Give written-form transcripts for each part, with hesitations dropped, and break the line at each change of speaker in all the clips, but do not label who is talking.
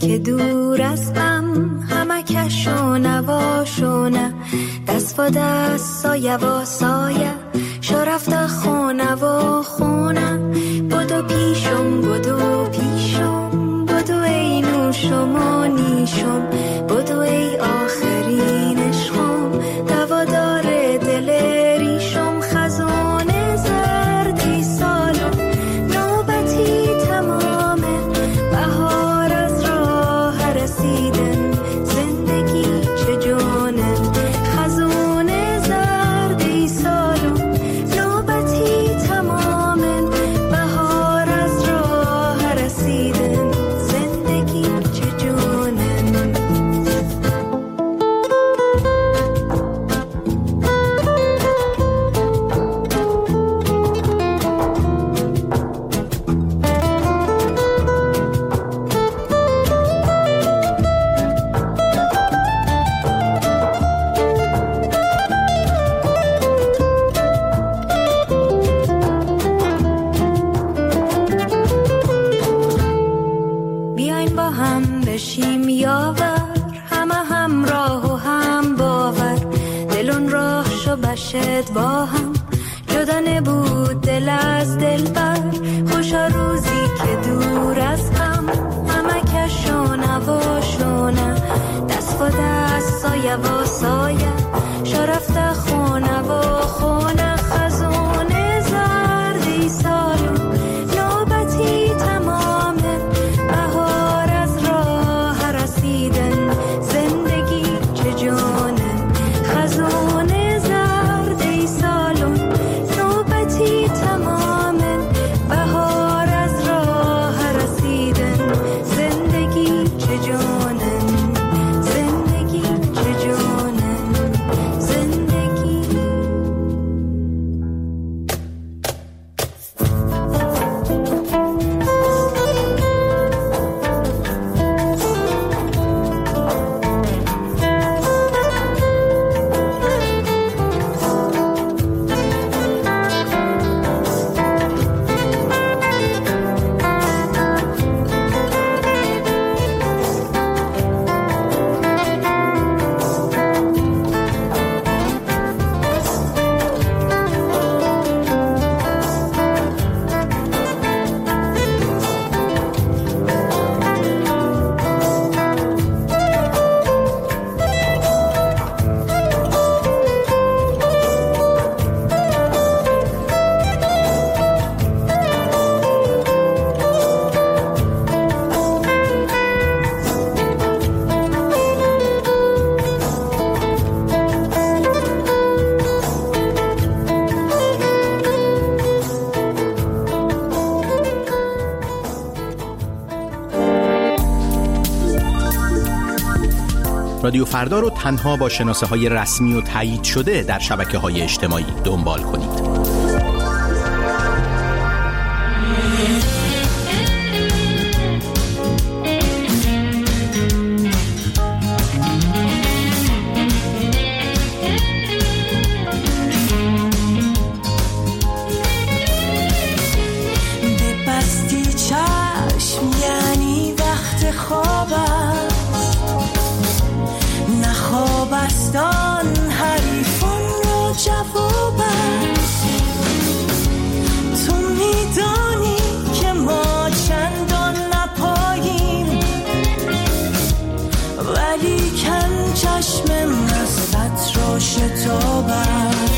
که دور از غم همه کشو نواشونه دست و دست سایه و سایه شو رفته خونه و خونه بدو پیشم بدو پیشم بدو ای نوشم و نیشم بدو ای آخرین عشقم دوادار دل ریشم خزانه زردی سالم نوبتی تمامه بهار از راه رسیدن زندگی چه جانه خزانه زردی سالم نوبتی تمامه بهار از راه رسیدن زندگی چه جانه بیاین با هم بشیم یاور همه همراه و هم باور دلون راه شو بشد با هم جدا نبود دل از دل بر خوشا روزی که دور از هم همه کشونه و شونه دست و دست سایه و سایه شو رفته خونه و خونه خزونه زردی سالم نوبتی تمامه بهار از راه رسیدن زندگی چه جانه خزانه زردی سالم نوبتی تمامه بهار از راه رسیدن زندگی چه جانه زندگی چه جانه زندگی
رادیو فردا رو تنها با شناسه‌های رسمی و تایید شده در شبکه‌های اجتماعی دنبال کنید.
ببستی چشم یعنی وقت خواب است نخوابستان حریفان رو جواب است تو میدانی که ما چندان نپاییم ولی کن چشم مستت رو شتاب است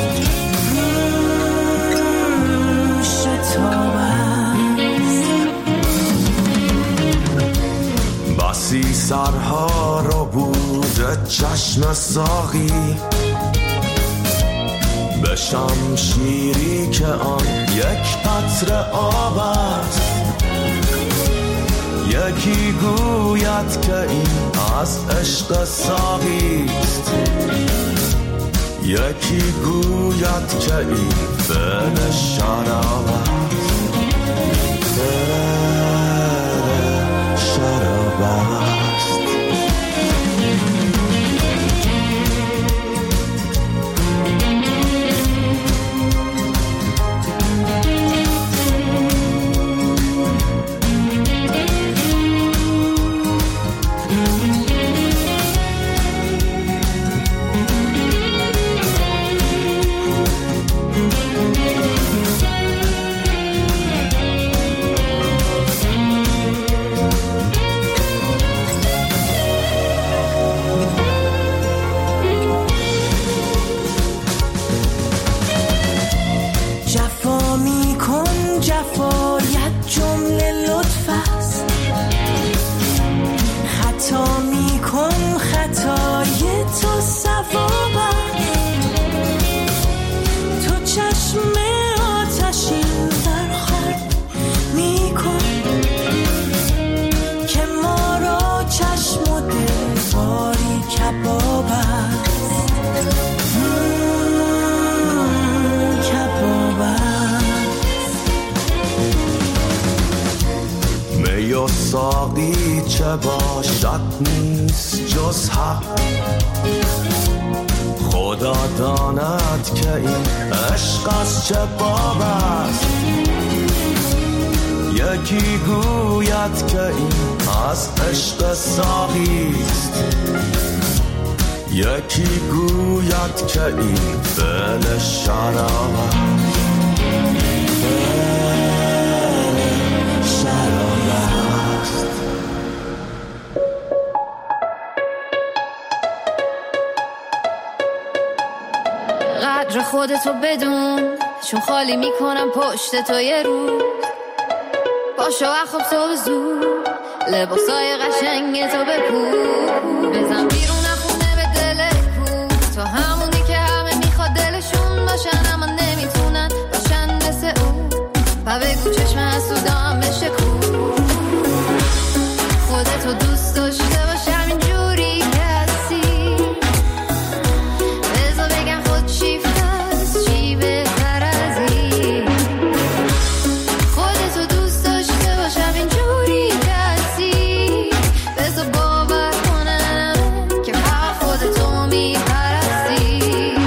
شتاب است
بسی سرها رو بوده چشم ساقی به شمشیری که آن یک قطره آب است یکی گوید که این از عشق ساقیست یکی گوید که این فعل شراب است فعل شراب است
جفایت جمله لطف است. خطا میکن خطای تو ثواب است. تو چشم آتشین برخورد میکن که ما را چشم و دل باری کباب است. کباب است.
می و ساقی چه باشد نیست جز حق. خدا داند که این عشق از چه باب است. یکی گوید که این از عشق ساقی است. یکی گوید که این دل شراب است. شراب است.
قدر خودتو بدون، چون خالی میکنم پشت تو یه روز. باشو اخواب تو زود، لباسای قشنگ تو بپوش. بزن بیرون خونه به دل کو. تو همونی که همه میخواد دلشون باشن اما نمیتونن باشن مثل اون. و بگو چشم حسودام بشه کو. خودتو دوست داشته باش همینجوری که هستی. بذار بگم خود شیفت هست چی بهتر از این. خودتو دوست داشته باش همینجوری که هستی. بذار باور کنم که فقط خودتو میپرستی.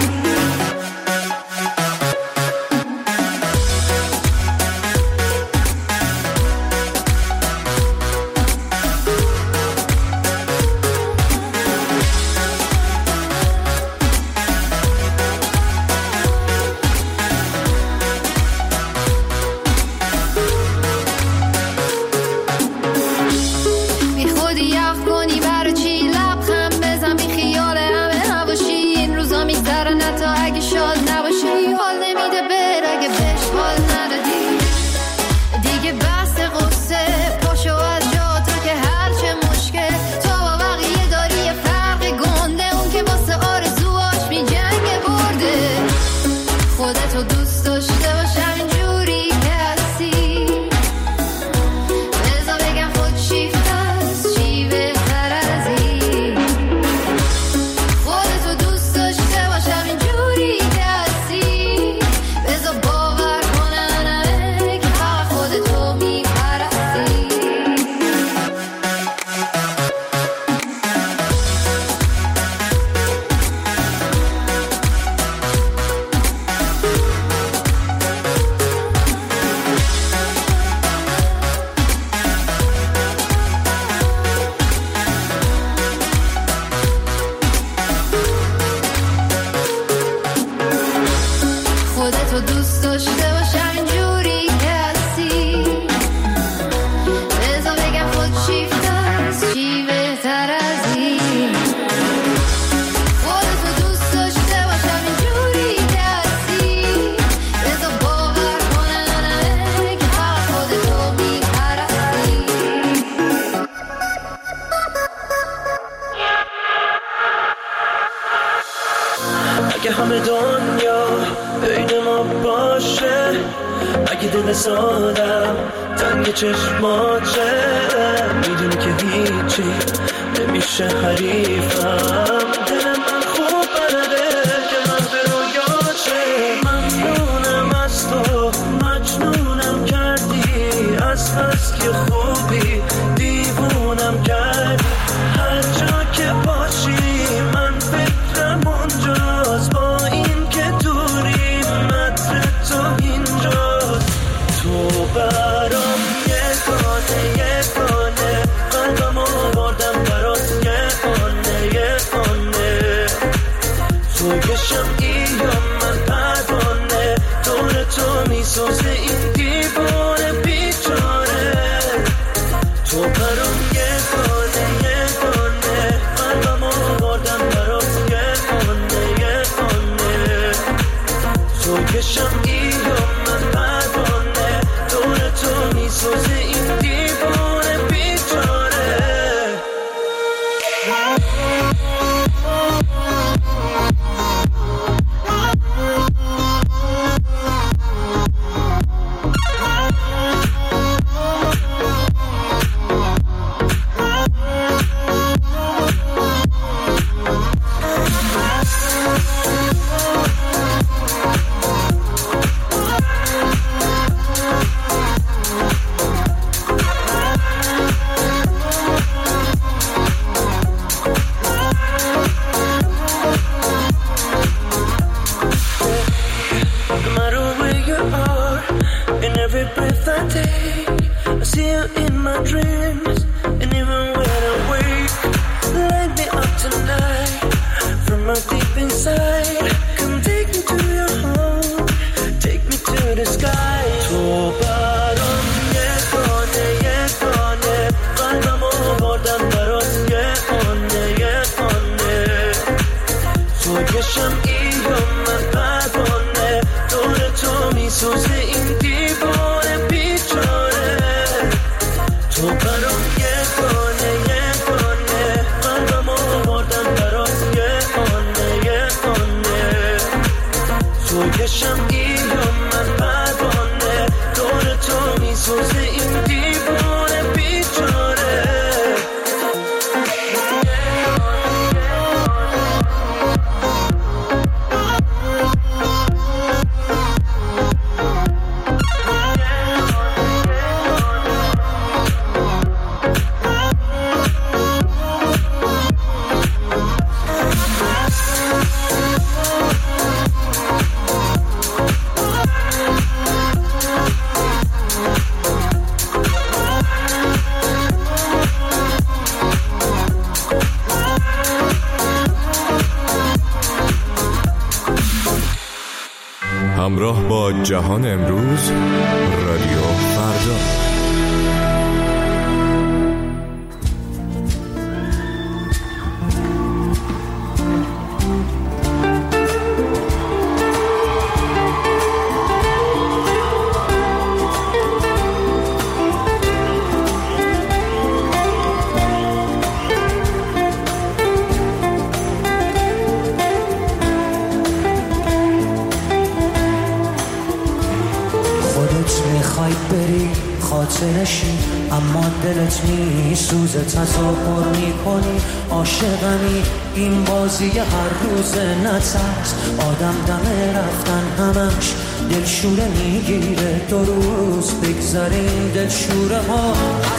اگه همه دنیا بین ما باشه، اگه دل سادم تنگ چشماته، میدونی که هیچی نمیشه حریفم. دل من خوب بلده که من به رویاشه. ممنونم از تو، مجنونم کردی، از بس که خوبی دیوونم کردی. هر جا که باشی من فکرم اونجاست، با این که دوری متر تو اینجاست. تو برام یگانه قلبم آوردم برات یه خانه. تو که شمعی یا من پروانه، دور تو میسازه این دیوانه بیچاره. تو برام یگانه قلبم آوردم برات یه خانه. تو که شمعی یا من پروانه، دور
میسوزه این دیوانه بیچاره. تو برام یگانه یگانه، قلبم آوردم برات یگانه. تو یه شمعی یا من پروانه، دور تو میسوزه این دیوانه بیچاره.
همراه با جهان امروز، رادیو فردا.
خاطرشی اما دلت میسوزه، تصور میکنی عاشقمی، این بازی هر روز نترس. آدم دم رفتن همش دلشوره میگیره، 2 روز بگذاریم دلشوره ها.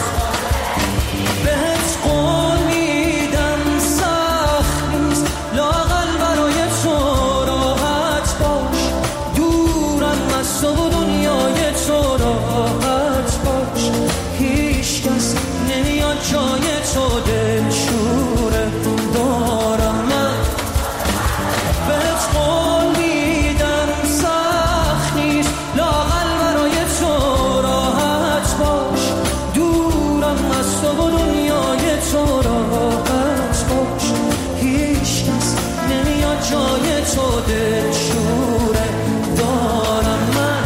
بهت قول میدم سخت نیست، لااقل برای تو راحت باش، دورم از تو و دنیای تو راحت باش. هیچ کس نمیاد جای تو دلشوره دارم من. بهت قول میدم سخت نیست، لااقل برای تو راحت باش، دورم از تو و دنیای تو راحت باش. هیچ کس نمیاد جای تو دلشوره دارم من.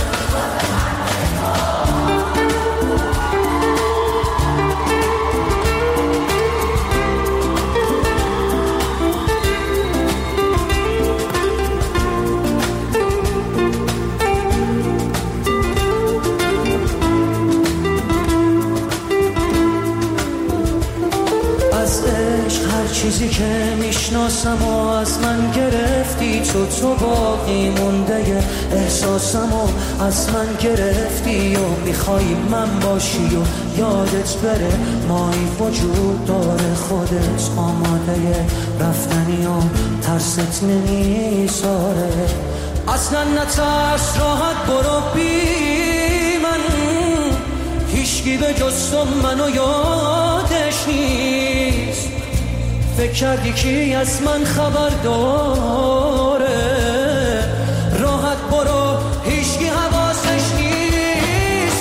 چیزی که میشناسم و از من گرفتی، تو باقی مونده احساسم و از من گرفتی و میخوای من باشی و یادت بره مایی وجود داره، خودت آماده رفتنی و ترست نمیذاره. اصلا نترس، راحت برو بی من، هیچکی به جز تو منو یادش نیست. فکر کردی کی از من خبر داره، راحت برو هیچکی حواسش نیست.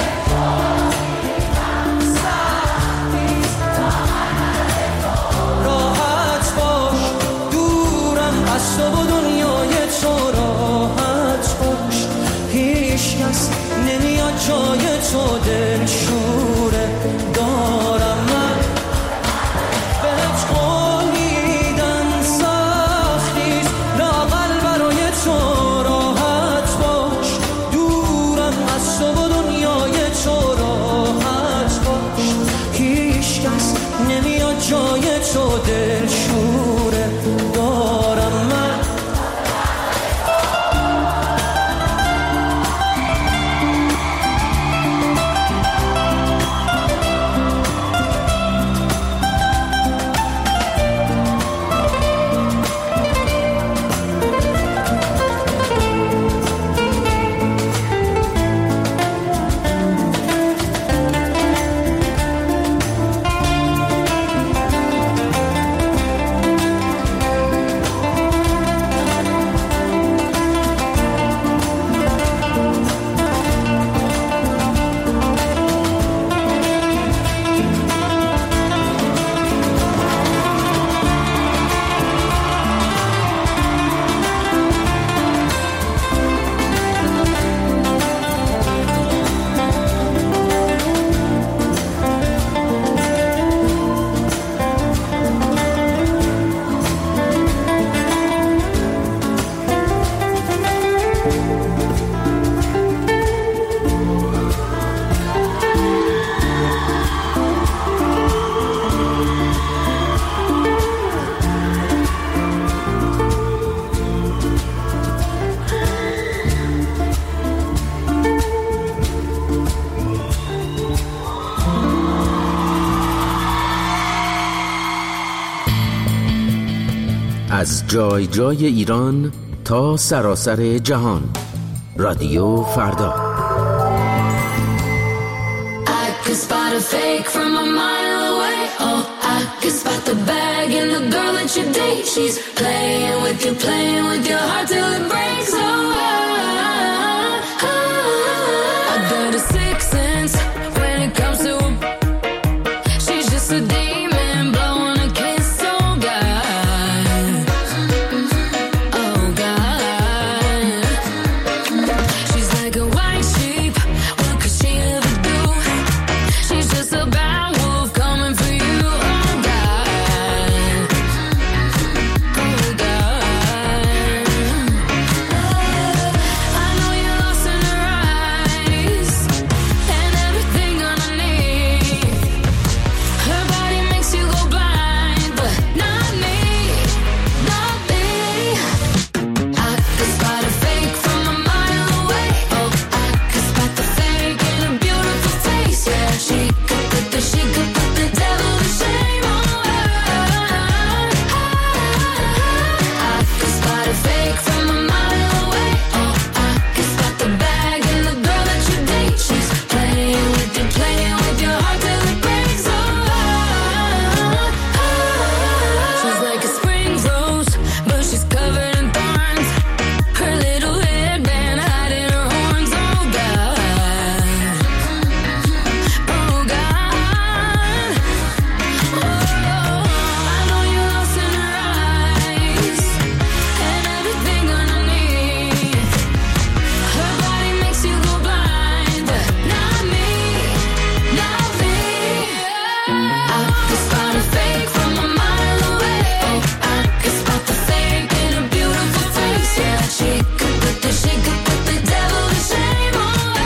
راحت باش، دورم از تو و دنیای تو راحت باش. هیچ کس نمیاد جای تو دلشوره دارم من. جای تو دلشوره دارم من.
از جای جای ایران تا سراسر جهان، رادیو فردا.
I could spot a fake from a mile away. Oh, I could spot the bag and the girl that you date. She's playing with your heart till it breaks. Oh, I got a sixth sense when it comes to her. She's just a demon blowing a kiss. Oh God, oh God. She's like a white sheep. What could she ever do? She's just a bad wolf coming for you. Oh God, oh God. I know you're lost in her eyes and everything underneath. Her body makes you go blind, but not me, not me. I could spot a fake from a mile away. Oh, I could spot the fake in a beautiful face. Yeah, she could put the devil to shame. Oh, I could spot a fake from a mile away. Oh, I could spot the bag and the girl that you date. She's playing with your heart till it breaks. Oh, she's like a spring rose, but she's covered in thorns. Her little headband hiding her horns. Oh God, oh God. Oh, I know you're lost in her eyes and everything underneath. Her body makes you go blind, but not me, not me. I could spot a fake from a mile away. Oh, I could spot the fake in a beautiful face. Yeah, she could put the devil to shame. Oh,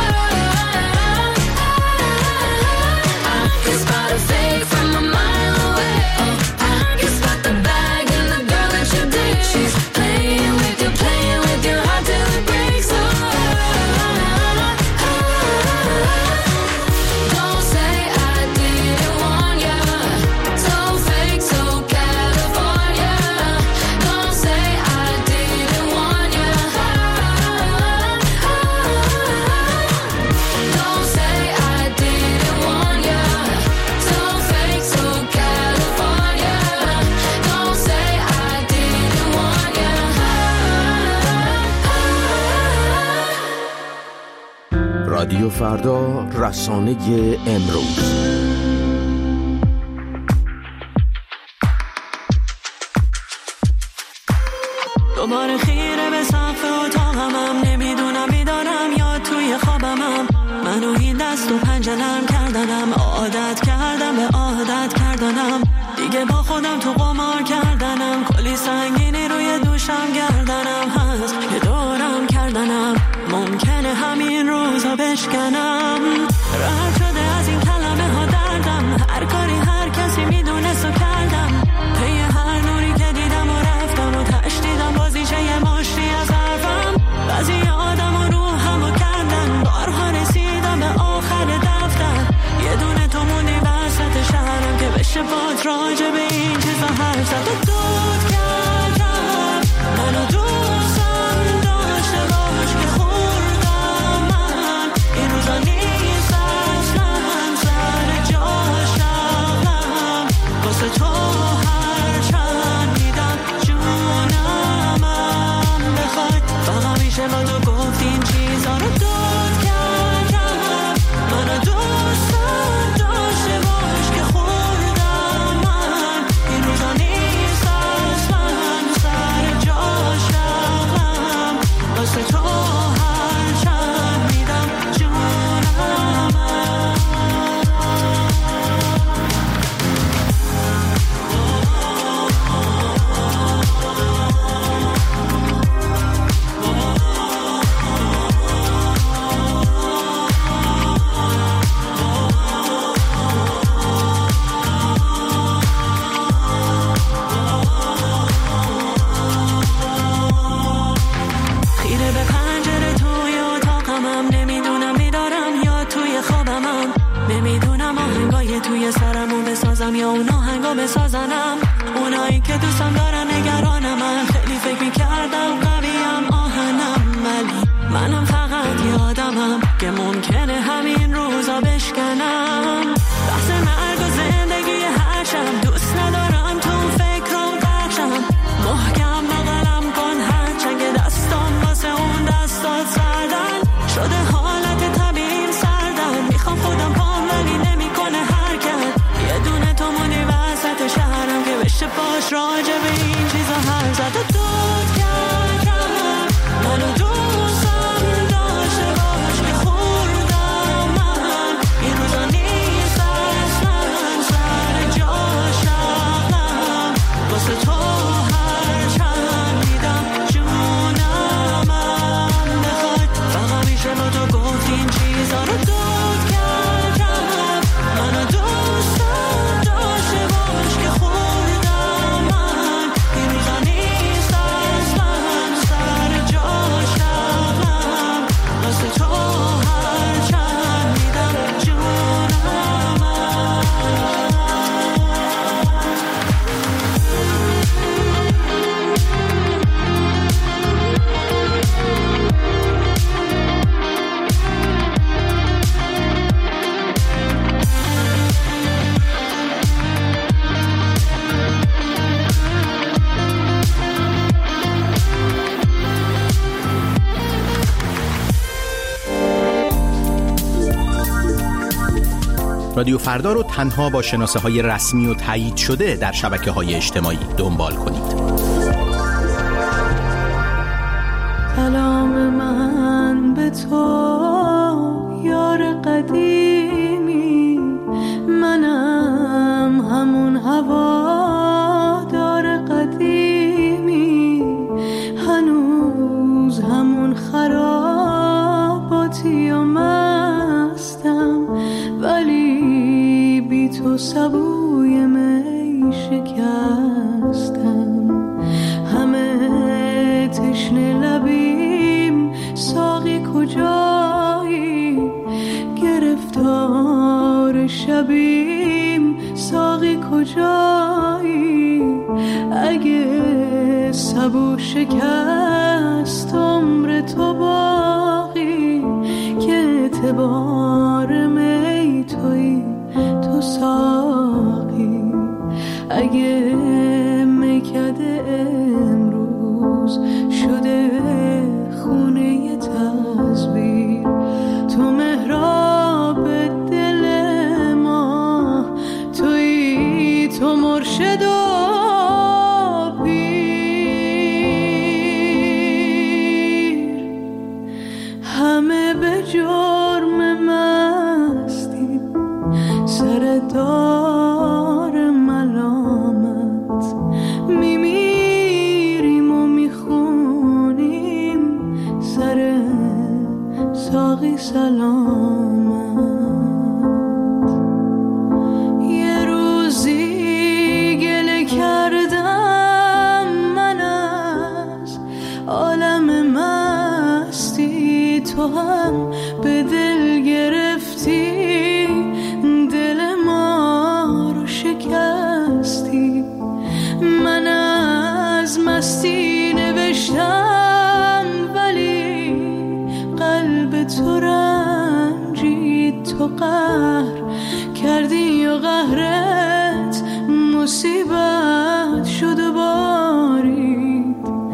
I could spot a fake from a mile away. Oh, I could spot the bag and the girl that you date. She's playing with your heart till it breaks. Oh, don't say I didn't want ya. So fake, so California. Don't say I didn't want ya. Don't say I didn't want ya. So fake, so California. Don't say I didn't want ya.
رادیو فردا، رسانه امروز.
دوباره خیره به سقف اتاقمم، نمیدونم بیدارم یا توی خوابمم. منو این دست و پنجه نرم کردنم، عادت کردم به عادت کردنم. دیگه با خودم تو قمار کردنم، کلی سنگینی روی دوشم گردنم هست، یه دورم کردنم. ممکنه همین روزا بشکنم. رد شده از این کلمه ها دردم، هر کاری هر کسی میدونست و کردم. پی هر نوری که دیدم و رفتم و تشدیدم بازیچه یه مشتی از حرفم. بعضی آدم و روحم و کردن، بارها رسیدم به آخر دفتر. یه دونه تو موندی وسط شهرم که بشه باد راجع به این چیزا حرف زد. و دود کردم منو دوستم داشته باش که خوردم من. این روزا نیست اصلا سر جاشم، واسه تو هر چند میدم جونمم بخواد. فقط میشه با تو گفت این چیزا رو. دود کردم منو دوستم داشته باش که خوردم من. این روزا نیست اصلا سر جاشم، واسه تو هر چند میدم جونمم. یه توی سرمو بسازم یا اون آهنگا بسازنم. اونایی که دوستم دارن نگرانم، من خیلی فکر میکردم قویم آهنم، ولی منم فقط یه آدمم که ممکنه همین روزا بشکنم. بحث مرگ و زندگی هر شب دوست ندارم تو فکرم بخشم. محکم بغلم کن هرچنگ دستم واسه اون دستات سردن شده، حالت طبیعیم سردن. میخوام خودم پام ولی نمیکنه حرکت. یه دونه تو مونی وسط شهرم که بشه باش راجع به این چیزا حرف زد. و داد کردم منو دوستم داشته باش که خوردم من این روزا نیست اصلا سر جاشم واسه تو هر چند میدم جونم بخوای. فقط میشه با تو گفت این چیزا رو. داد کردم منو دوستم داشته باش که خوردم من این روزا نیست اصلا سر جاشم واسه تو هر چند میدم جونم.
رادیو فردا رو تنها با شناسه‌های رسمی و تایید شده در شبکه‌های اجتماعی دنبال کنید.
سلام من به تو یار قدیمی، منم همون هوادار قدیمی، هنوز همون خراباتی و مستم، ولی بی تو سبوی می شکستم. همه تشنه لبیم ساقی کجایی، گرفتار شبیم ساقی کجایی. اگه سبو شکست عمر تو باقی، که اعتبار می توی تو ساقی. اگه میکده امروز شده خونه تصویر، تو محراب دل ما توی، تو مرشد و پیر. همه به جرم مستی سر دار ملامت، میمیریم و میخونیم سر ساقی سلامت. یه روزی گله کردم من از عالم مستی، تو هم به دل گرفتی دل ما رو شکستی. من از مستی نوشتم ولی قلب تو رنجید، تو قهر کردی و قهرت مصیبت شد و بارید.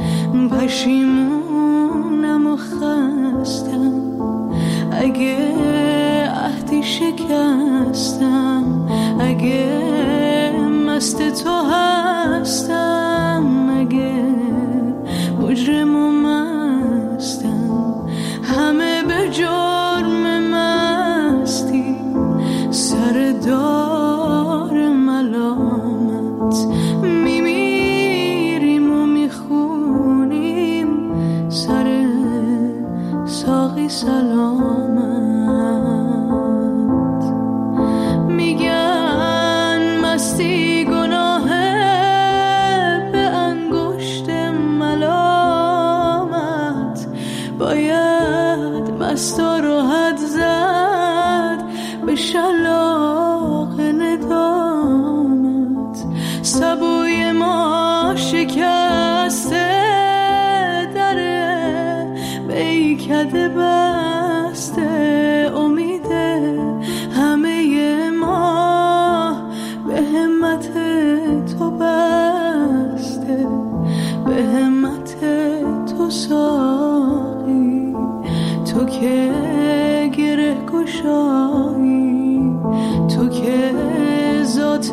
پشیمونم و خستم اگه عهدی شکستم، اگه مست تو هستم، اگه مجرم و مستم. همه به جرم مستی سر دار ملامت، میمیریم و میخونیم سر ساقی سلامت. میگن مستی گناهه به انگشت ملامت، باید مستا رو حد زد به شلاق
میکده بسته امید همه ما به همت تو بسته، به همت تو ساقی، تو که گره گشایی، تو که ذات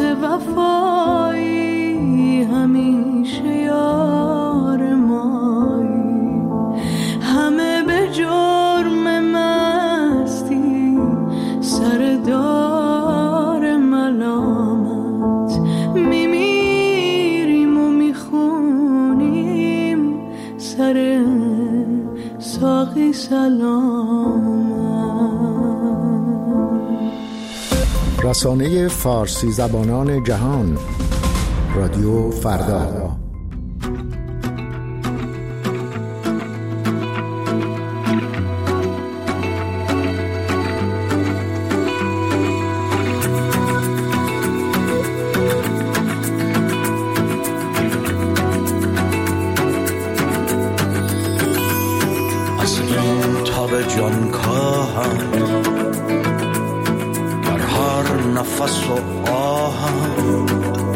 وفایی، همیشه یار مایی. همه به جرم مستی سر دار ملامت، میمیریم و میخونیم سر ساقی سلامت.
رسانه فارسی زبانان جهان، رادیو فردا.
از این تاب جان کاهم در هر نفس و آهم،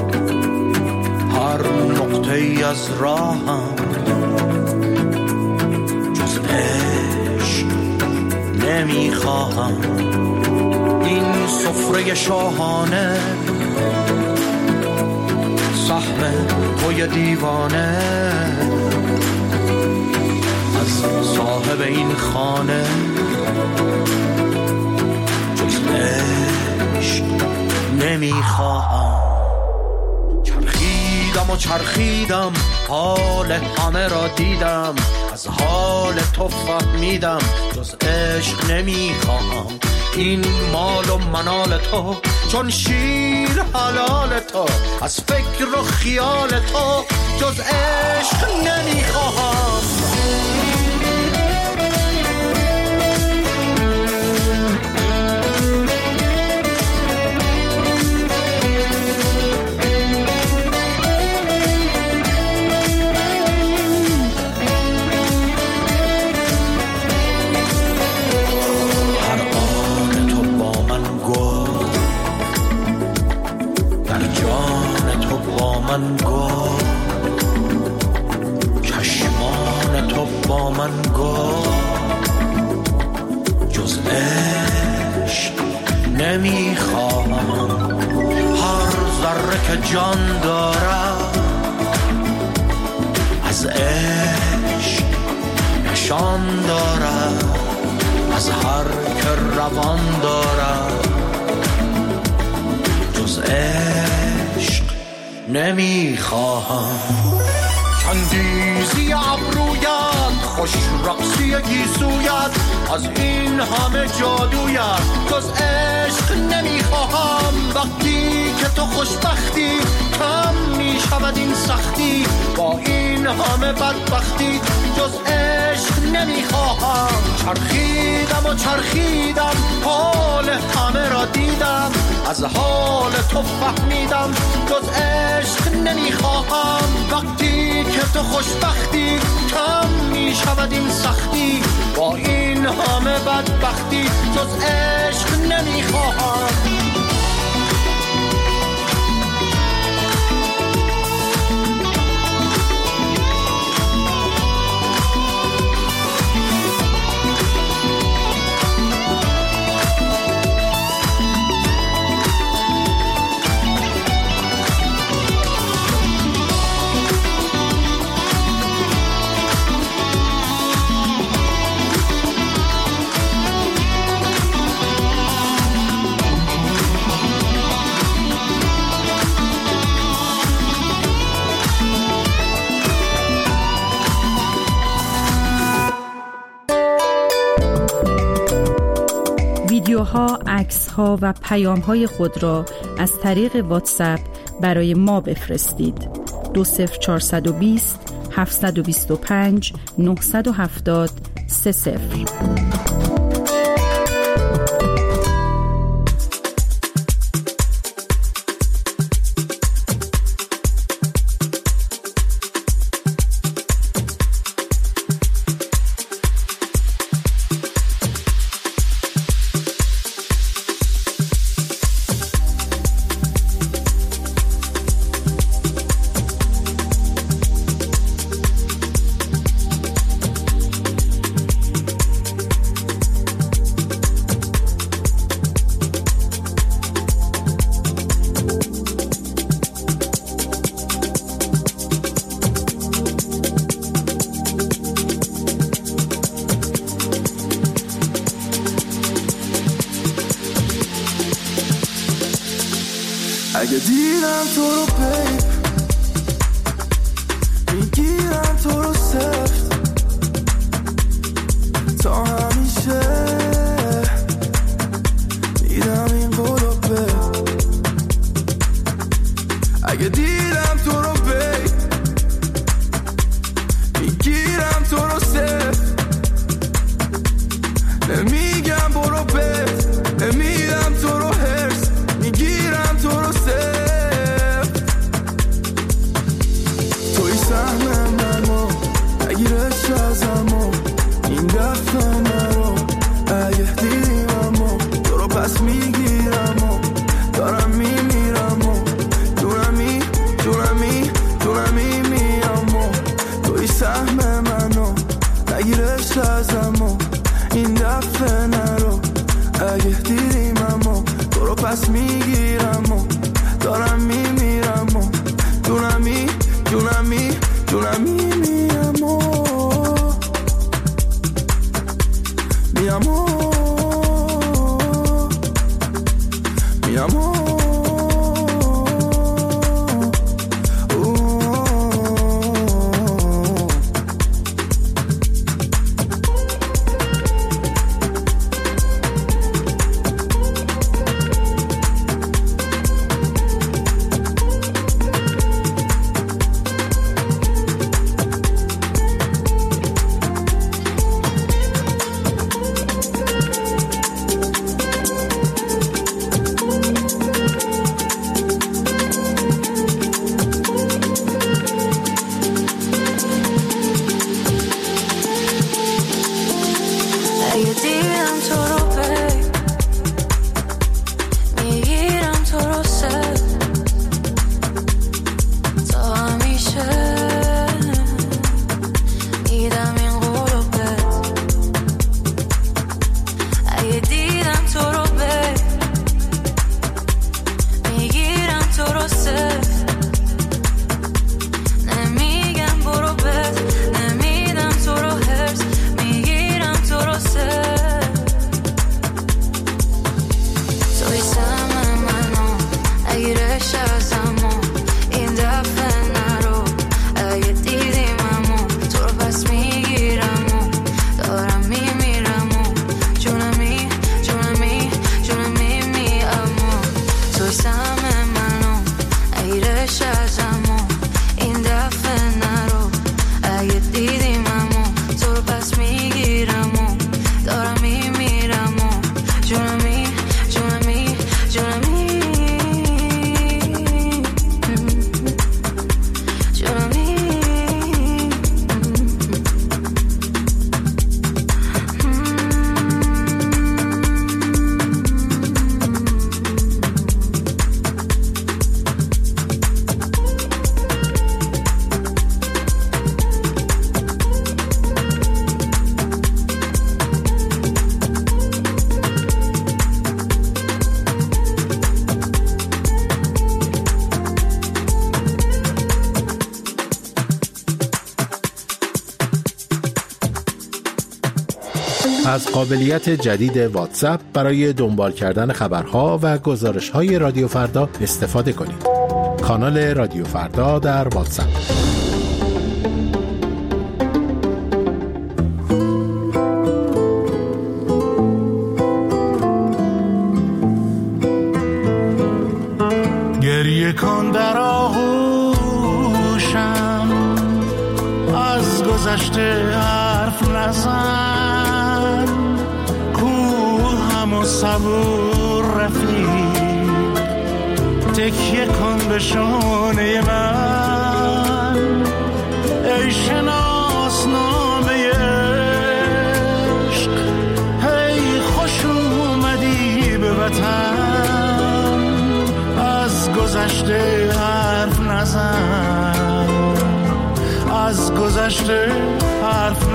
هر نقطه ای از راهم جز عشق نمیخواهم. این سفره شاهانه سهم توی دیوانه، از صاحب این خانه جز عشق نمیخواهم. چرخیدم و چرخیدم، حال همه را دیدم، از حال تو فهمیدم جز عشق نمیخواهم. این مال و منال تو چون شیر حلال تو، از فکر و خیال تو جز عشق نمیخواهم. من گفت چشمان تو با من گفت جز عشق نمیخواهم. هر ذره که جان دارد از عشق نشان دارد، از هر که روان دارد جز عشق نمیخواهم. چندیزی ابرویت، خوش رقصی گیسویت، از این همه جادویت جز عشق نمیخواهم. وقتی که تو خوشبختی کم میشود این سختی، با این همه بدبختی جز عشق نمیخواهم. چرخیدم و چرخیدم، حال همه را دیدم، از حال تو فهمیدم جز عشق نمیخواهم. وقتی که تو خوشبختی کم میشود این سختی، با این همه بدبختی جز عشق نمیخواهم.
ویدیوها، عکس‌ها و پیام‌های خود را از طریق واتساپ برای ما بفرستید. 20420 725 970 30.
اگه دیدم تو رو بیب میگیرم تو رو سفت تا همیشه میدم این قولو بیب اگه دیدم تو رو بیب میگیرم تو رو سفت نمیگم برو بیب نمیدم تو رو هرس میگیرم تو رو سفت توی سهم منو نگیرش ازمو این دفعه نرو اگه دیدیممو تو رو پس میگیرمو دارم میمیرمو جونمی جونمی جونمی میامو توی سهم منو نگیرش ازمو این دفعه نرو اگه دیدیممو تو رو پس میگیرمو دارم میمیرمو جونمی جونمی جونمی میامو میامو میامو
از قابلیت جدید واتساپ برای دنبال کردن خبرها و گزارش‌های رادیو فردا استفاده کنید. کانال رادیو فردا در واتساپ.
گریه کن در آغوشم، از گذشته حرف نزن، کوهم و صبور رفیق، تکیه کن به شانه من، ای شناسنامه عشق، هی خوش اومدی به وطن، از گذشته حرف نزن، از گذشته حرف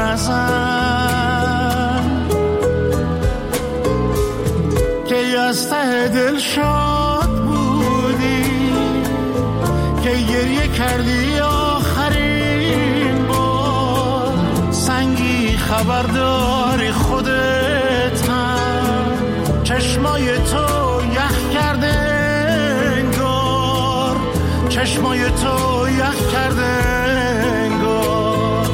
نزن، که از ته دل شاد بودی، که گریه کردی آخرین بار، سنگی خبرداری خودت هم، چشمای تو یخ کرده انگار، چشمای تو یخ کرده انگار.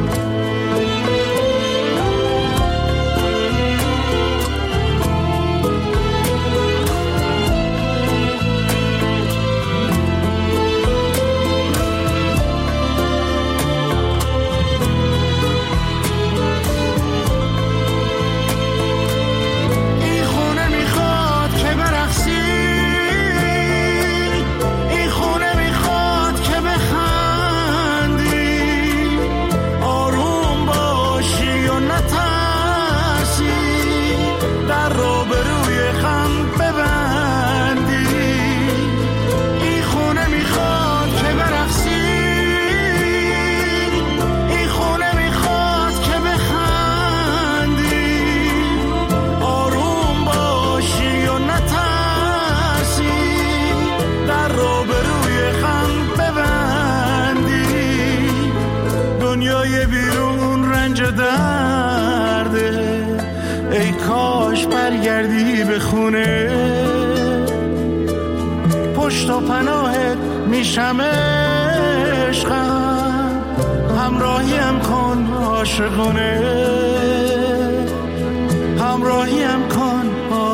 دنیای بیرون رنج درده، ای کاش برگردی به خونه. پشت و پناهت میشم عشقم، همراهیم کن عاشقونه، همراهیم کن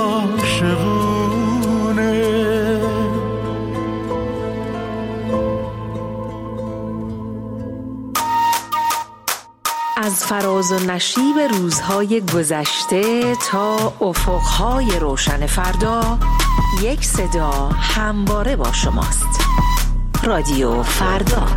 عاشقونه.
از فراز و نشیب روزهای گذشته تا افقهای روشن فردا، یک صدا همواره با شماست. رادیو فردا.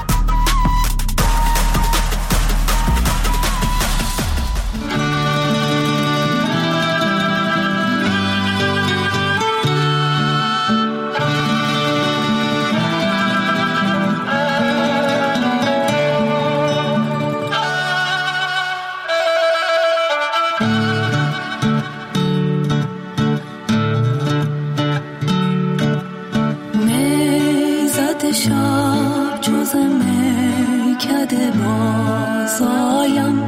شب جز میکده بازایم،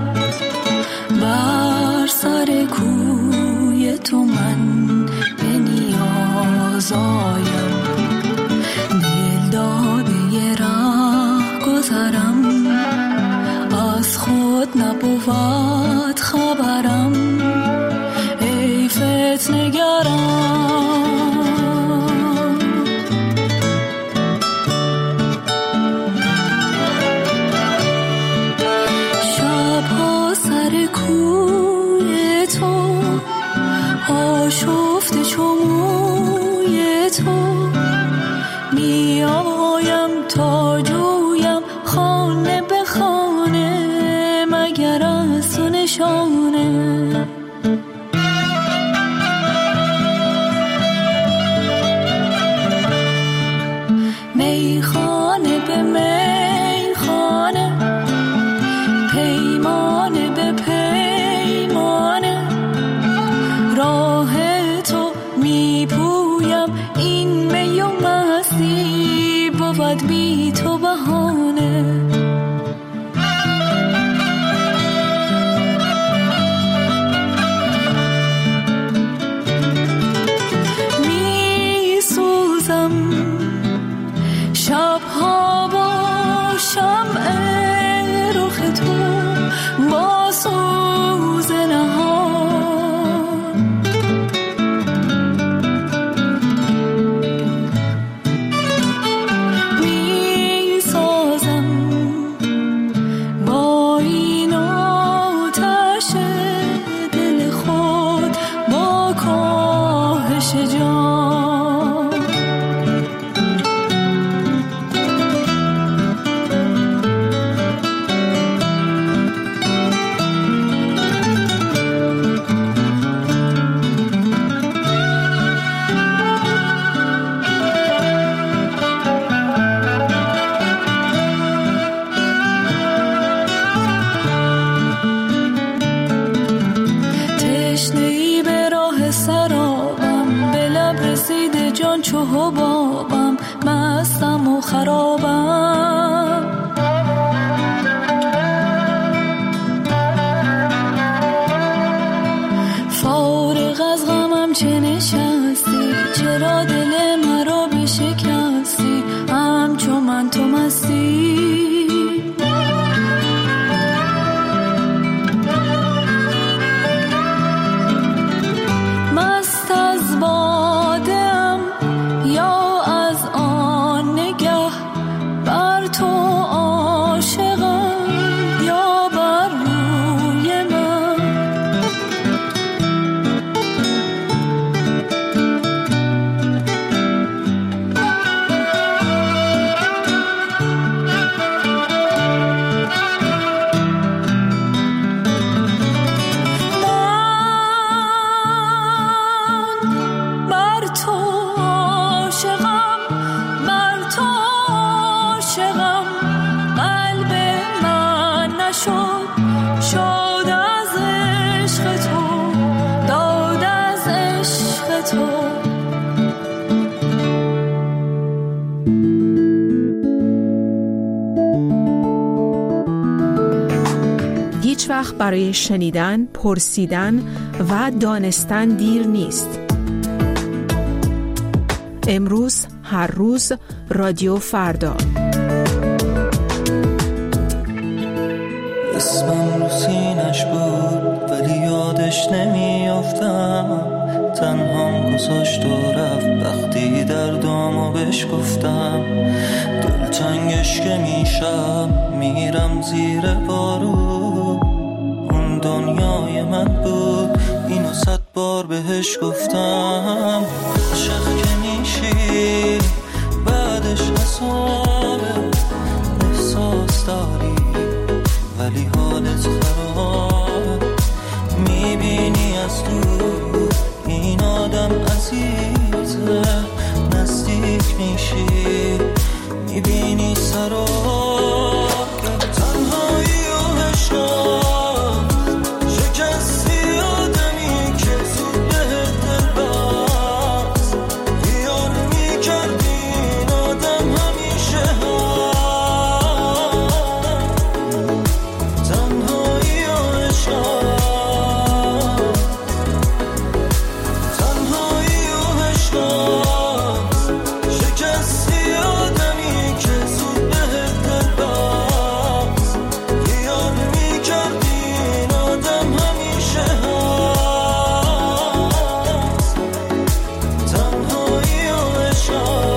بر سر کوی تو من به نیازایم. دل داده ره گذرم، از خود نبود خبرم، ای فتنه‌گرم. کوی تو آشفته چو موی تو، میایم تا جویم خانه به خانه، مگر از تو نشانه. میخانه به میخانه، پیمانه به پیمانه، راه تو میپویم، این می و مستی بود بی تو بهانه. میسوزم شبها با شمع رخ تو، با سوز نهان. می سازم با این آتش دل خود، با کاهش جان. تشنه‌ای به راه سرابم، به لب رسیده جان چو حبابم، مستم و خرابم. فارغ از غمم چه نشستی، چرا دل مرا بشکستی، هم من تو مستی. مست از بادم یا از آن نگه، بر تو عاشقم یا بر روی من.
هیچ وقت برای شنیدن، پرسیدن و دانستن دیر نیست. امروز، هر روز، رادیو فردا.
اسمم رو سینش بود ولی یادش نمیافتم، تنهام گذاشت و رفت وقتی دردامو بهش گفتم. دلتنگش که میشم میرم زیر بارو، اون دنیای من بود اینو 100 بار بهش گفتم. عاشق که میشی بعدش حسابه، احساس داری ولی حالت خراب، میبینی از دور این آدم عزیزه، نزدیک میشی میبینی سراب. تنهایی و عشقم شکستی آدمی که زود بهت دل بست، خیال میکردی این آدم همیشه تنهایی و عشقم، تنهایی و عشقم شکستی آدمی که زود بهت دل بست، خیال میکردی این آدم همیشه هست تنهایی و عشقم.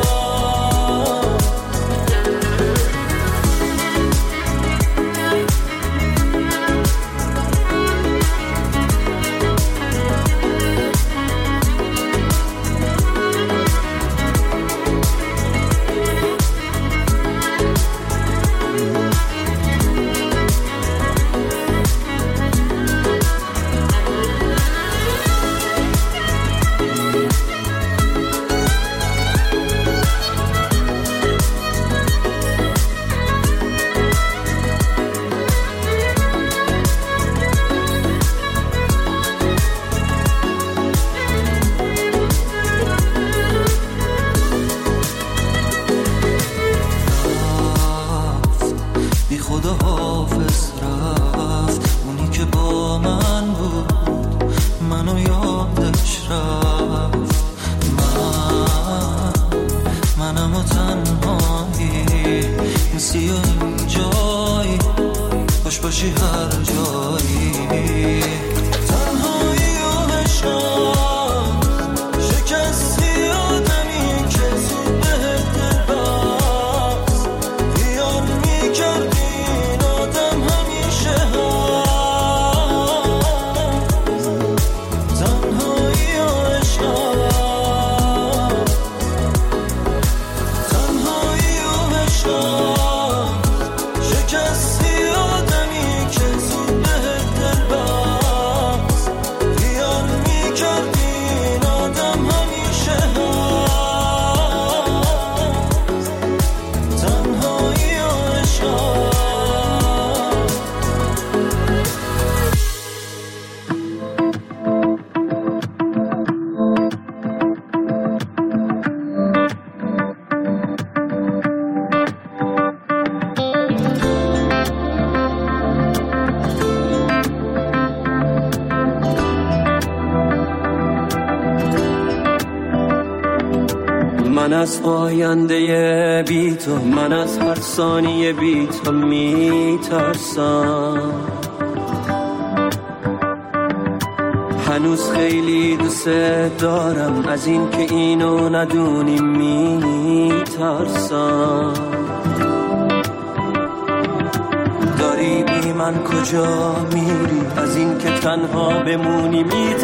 بی خدا حافظ رفت اونی که با من بود، منو یادش رفت. منم و تنهایی نیستی و این جایی، خوش باشی هر جایی. تنهایی و عشقم شکستی آدمی که زود بهت دل بست، خیال میکردی این آدم همیشه هست تنهایی و من از آینده بی تو، من از هر ثانیه بی تو میترسم. هنوز خیلی دوست دارم، از این که اینو ندونی میترسم. داری بی من کجا میری، از این که تنها بمونی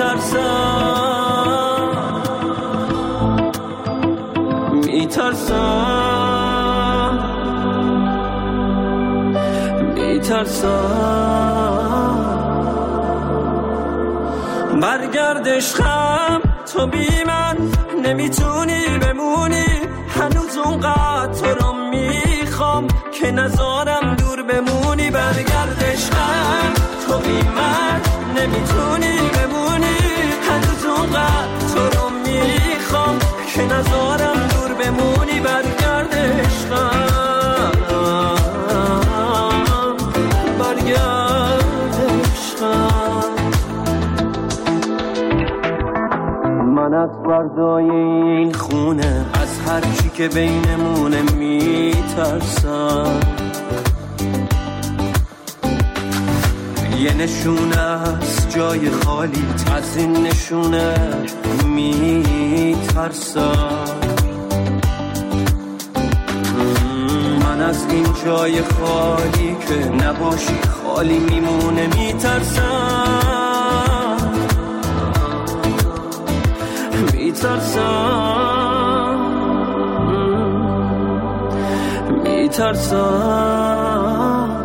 میترسم. برگرد عشقم، تو بی من نمیتونی بمونی. هنوز اونقدر تو رو میخوام که نذارم دور بمونی. برگرد عشقم، تو بی من نمیتونی بمونی. هنوز اونقدر تو رو میخوام که نذارم دور بمونی. برگرد عشقم، برگرد عشقم. من از فردای این خونه، از هر چی که بینمونه میترسم. یه نشونه از جای خالی، از این نشونه میترسم. من از این جای خالی که نباشی خالی میمونه میترسم. میترسم.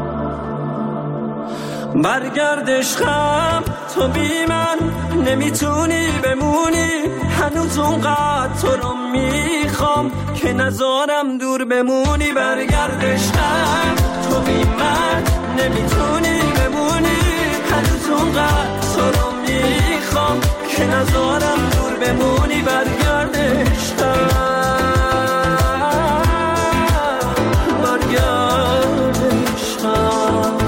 برگرد عشقم، تو بی من نمیتونی بمونی. هنوز اونقدر تو رو میخوام که نذارم دور بمونی. برگرد عشقم، تو بی من نمیتونی بمونی. هنوز اونقدر تو رو میخوام که نذارم دور بمونی. برگرد عشقم، برگرد عشقم.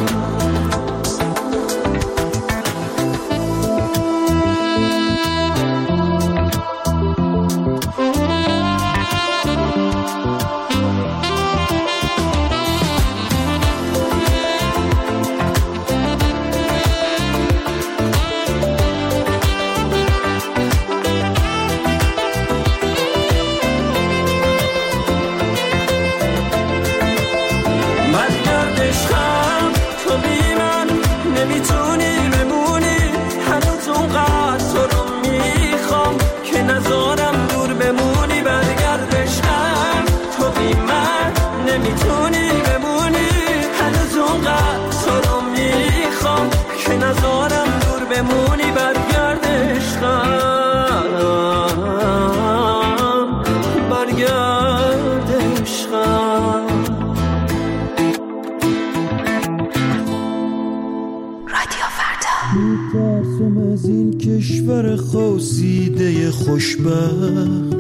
کشور خواسیده خوشبخت،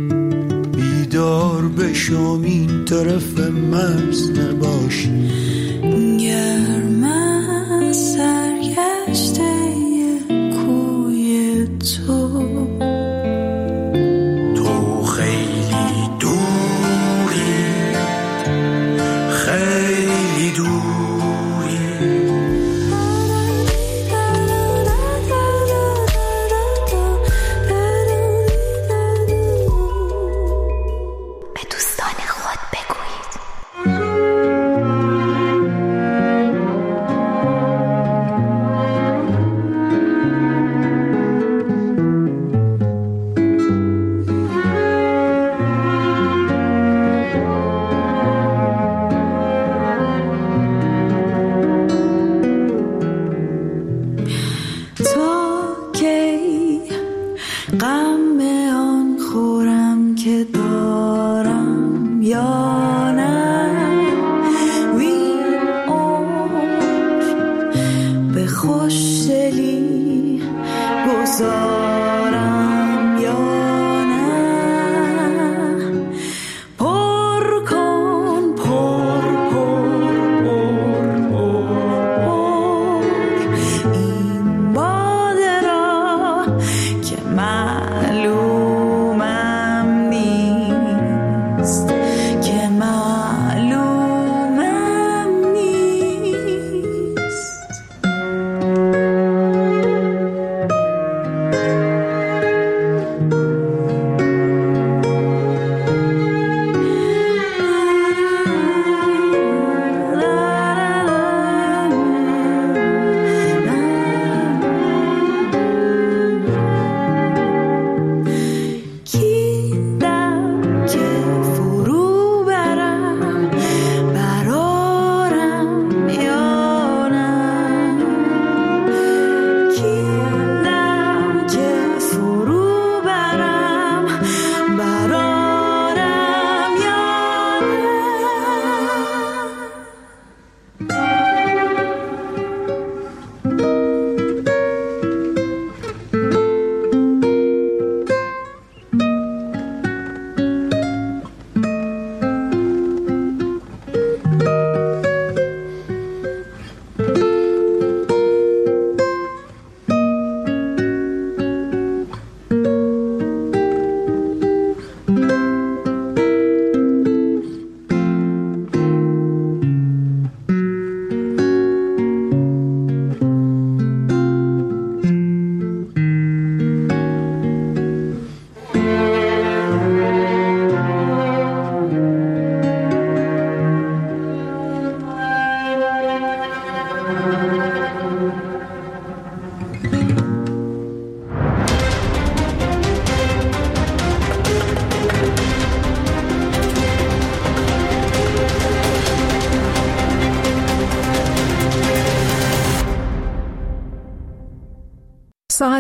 بیدار بشم این طرف مرز نباش.
گرم از سرگشته کوی تو،
تو خیلی دوری، خیلی دوری.
خوشدلی گذار